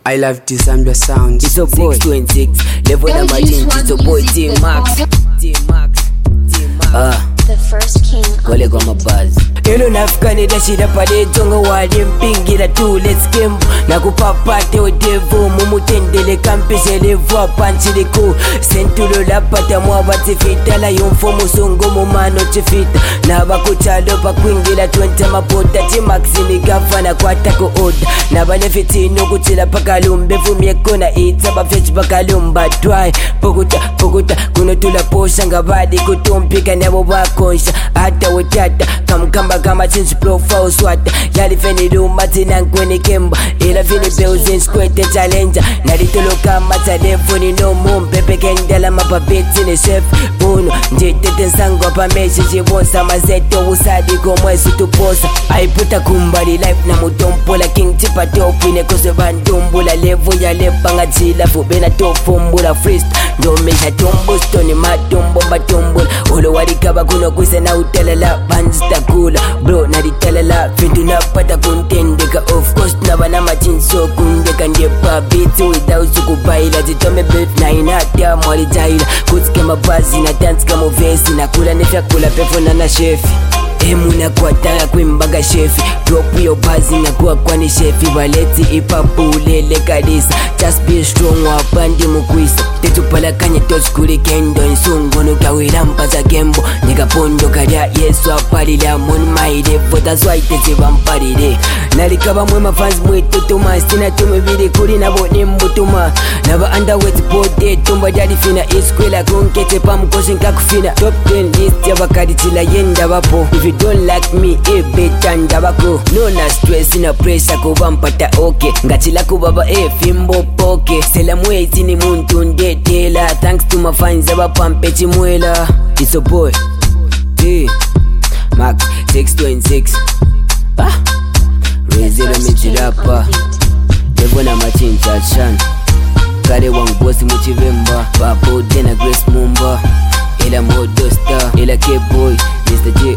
I love this Zambia sound. It's a boy 626 level number 10. It's a boy T-Max. The first king Kole kwa mabuzz. Elo nafukane dashida pale tongo wali mpingira tu let's game. Na kupapate odevu mumutendele kampese levu apanchile ku. Sentulo la pata mwaba tifita la yonfo musongo mumano tifita. Na bakuchalo pa kuingira 20 mapota T-Max ni gafana kwa tako oda. Na bale fitino kuchila pakalumbe fumieko na ita bafechi pakalumba dry. Pokuta kuno tula posha ngabadi kutumpika nabo bakonsha. Hata wetata kamkamba kama change profile swata. Yali feni rumba tina nkweni kemba. Ila fini beuzin skwete challenger. Naritolo kama telefoni no mumpepe kendela mapapeti ni chef Puno njitete nsango pa meshi jibonsa mazeto usadi komwesu tuposa. Aiputa kumbali life na mutompola king tipa topu inekose bandumbula. Levo ya lepanga jila fubena tofumbula freest. Ndomesha tumbo stoni matumbo matumbula. Olo warikaba kuno kwise na utelala banzita kula. Bro naritelala fintu napata kuntendeka. Of course nabana machinso kundeka. Ndepa biti without sukubaila. Zitome beef na inata mwali jaila. Kutike mabazi na dance kama vesi. Nakula nefya kula pefona na shefi. Muna kwa tanga kwimbaga shefi. Drop yo bazi na kuwa kwani shefi. Valeti ipapu ulele kadisa. Just be strong wapandi mukwisa. Tetu pala kanye toskuli kendo. Nsungu nukawira mpaza gembo. Nika pondo karia yesu apalile. Amon maide that's why tete vampalile. Nalikaba mwema fans mwitutuma. Sina tumibili kuri nabo nimbutuma. Naba underweight bode tumba jali fina. Iskwela kunkete pamkoshi nkakufina. Top 10 list ya bakadi chila yenda wapo. If you don't like me, better ndabako. No na stress na pressure kubampata okay. Ngachila kubaba fimbo poke. Sela mwezi ni muntu ndetela. Thanks to my fans abapampe chimwela. It's a boy T-Max 626 Rezero michirapa Devo na machincha shan. Kare wangu bosi muchivemba. Papo dena Grace Mumba. Ila modo star. Ila K-boy Mr. J